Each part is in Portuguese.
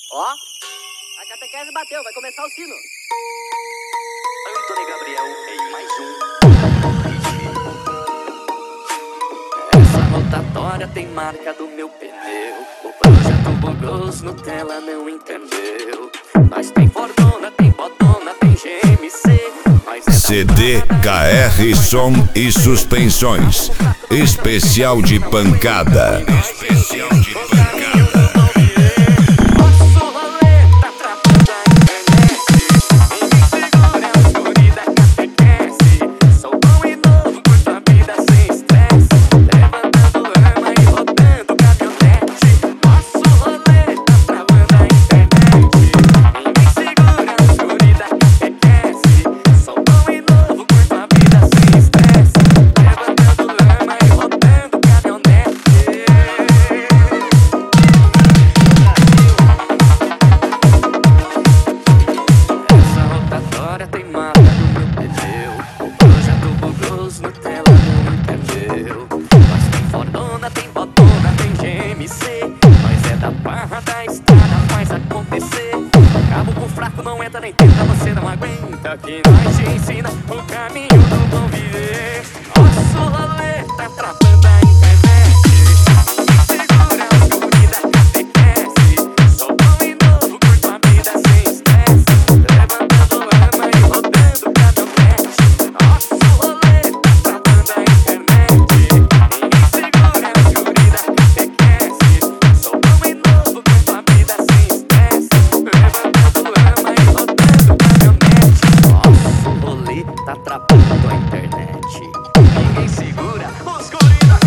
Ó, a catequese bateu, vai começar o sino. Antônio Gabriel em mais um. Essa rotatória tem marca do meu pneu. O projeto Bogos Nutella não entendeu. Mas tem Fordona, tem Botona, tem GMC. CD, KR, som e suspensões. Especial de pancada. Especial de pancada. Não entra nem tenta, você não aguenta. Quem nós te ensina o caminho do bom viver. Nosso rolê tá travando a internet. Segura a escuridão, catequese. Sou bom e novo, curto a vida sem estresse. Levantando lama e rodando caminhonete. Nosso rolê tá travando a internet. Segura a escuridão, catequese. Sou bom e novo, curto a vida sem estresse. Levantando lama e tá travando a internet. Ninguém segura os guri da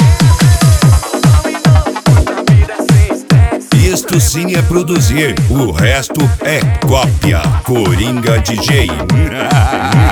catequese. Isto sim é produzir, o resto é cópia. Coringa DJ.